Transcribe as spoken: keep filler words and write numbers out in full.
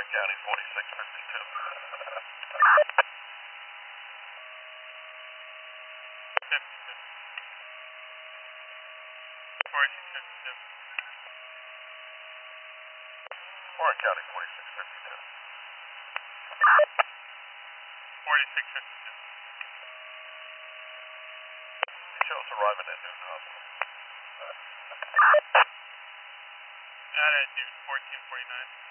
Warren County, forty-six fifty-two. fifty-two. forty-six fifty-two. Warren County, forty-six fifty-two. forty-six fifty-two. Show us arriving at Newton Hospital. Out at Newton, fourteen forty-nine.